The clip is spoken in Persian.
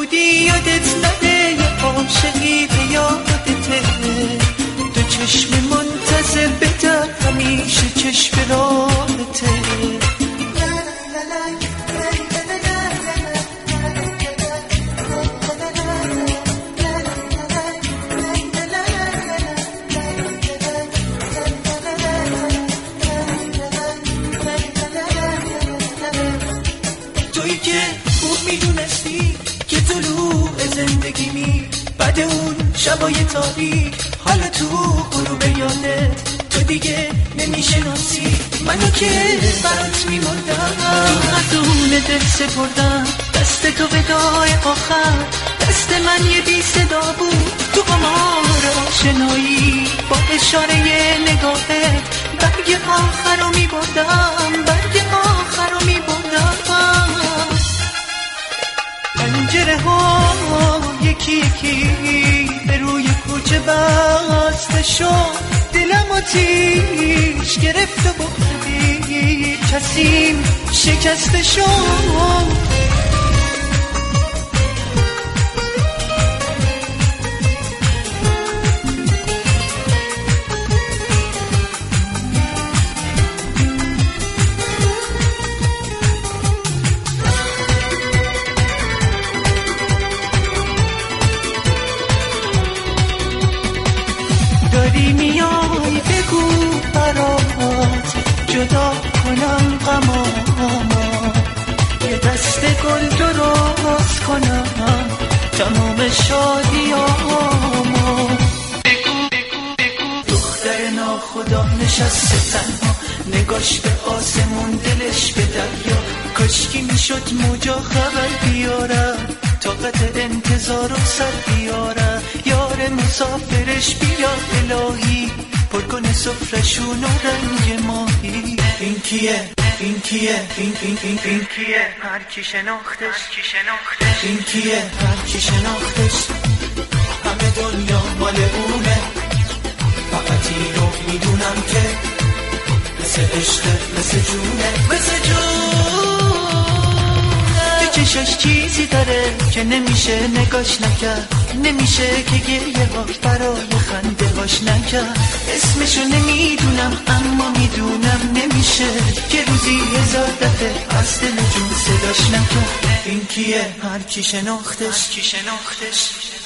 بودی یادت نده، یه عاشقی به یادته، دو چشم منتظر بدر همیشه چشم راهته. تویی که خوب میدونستی که طلوع زندگیمی بعد اون شبای تاریک، حالا تو غروب یادت تو دیگه نمیشناسی منو که برات میمردم. تو مردون دل سپردم دست تو وداع آخر، دست من یه بی صدا بود تو قمار آشنایی، با اشاره نگاهت برگ آخر رو میبردم، برگ آخر رو میبردم. پنجره ها یکی یکی به روی کوچه بسته شد، دلم آتیش گرفت و بخدی کسیم شکسته شد. داری میای بگو برات جدا کنم غمامو، یه دست گل درست کنم تمام شادیامو. دختر ناخدا نشسته تنها، نگاش به آسمون دلش به دریا، کاشکی میشد موجا خبر بیارم، طاقت انتظار و سر بیارم. یار مسافرش بیا الهی، پر کنه سفرشون و رنگ ماهی. این کیه؟ این کیه؟ این کیه؟ هر کی شناختش؟ این کیه؟ هر کی شناختش؟ همه دنیا مال اونه، فقط اینو میدونم که مثل عشقه، مثل جونه، مثل جونه. چشاش چیزی داره که نمیشه نگاش نکرد، نمیشه که گریه ها برای خنده هاش نکرد. اسمشو نمیدونم اما میدونم نمیشه که روزی 1000 دفعه از دل جون صداش نکرد. این کیه؟ هر کی شناختش؟